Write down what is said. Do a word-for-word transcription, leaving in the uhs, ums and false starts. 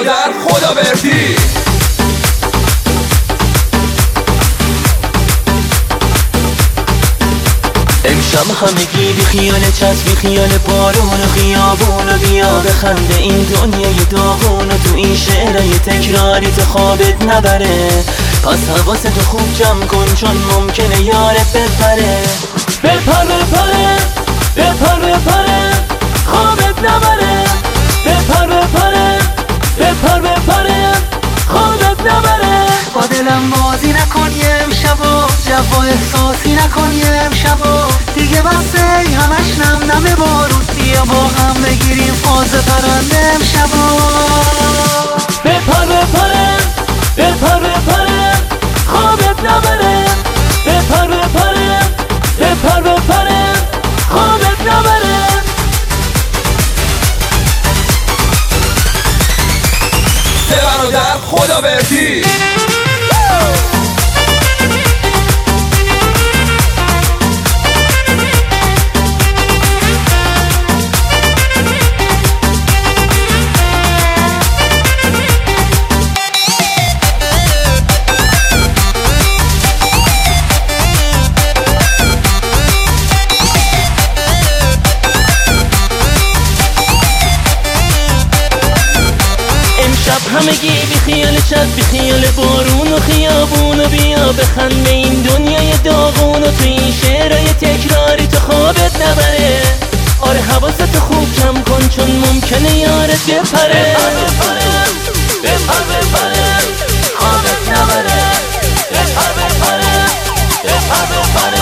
برادر خدا بردی. امشب همگی بی خیال چسب، بی خیال بارون و خیابون و بیا بخنده این دنیای داغون و تو این شعرهای تکراری تو خوابت نبره. پس حواستو خوب جمع کن چون ممکنه یارت بپره. بپر بپره بپر بپره خوابت نبره. بپر بپره بپر بپره خوابت نبره. با دلم بازی نکن یه امشبا، جو احساسی نکن یه امشبا. دیگه بسه همش نم نم بارون، بیا با هم بگیریم فاز پرنده امشبا. بپر بپره بپر بپره خوابت نبره. بپر بپره بپر بپره خوابت نبره. سه برادر خدا بردی. امشب همگی بی خیال چسب، بی خیال بارون و خیابون و بیا بخنده این دنیای داغون و تو این شعرهای تکراری تو خوابت نبره. آره حواستو خوب جمع کن چون ممکنه یارت بپره. بپر بپره خوابت نبره. بپر بپره بپر بپره